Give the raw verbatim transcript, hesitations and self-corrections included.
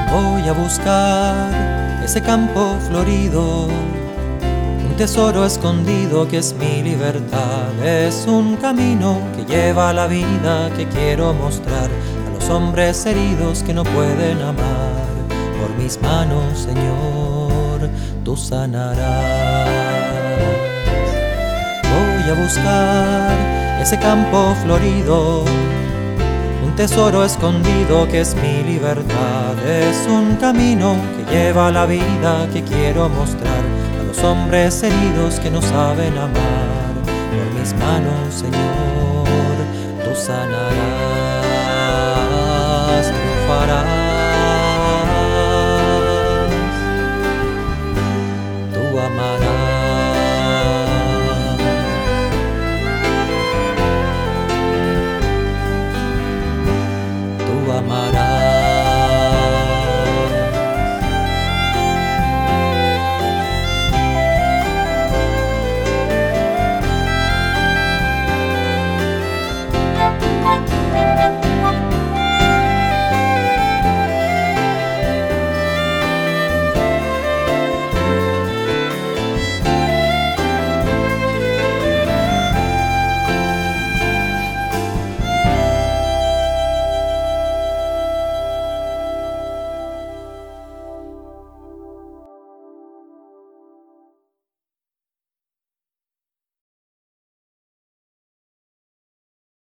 Voy a buscar ese campo florido, un tesoro escondido que es mi libertad. Es un camino que lleva a la vida que quiero mostrar a los hombres heridos que no pueden amar. Por mis manos, Señor, tú sanarás. Voy a buscar ese campo florido, un tesoro escondido que es mi libertad. Es un camino que lleva a la vida que quiero mostrar a los hombres heridos que no saben amar. Por mis manos, Señor, tú sanarás, triunfarás, tú amarás. Amarás.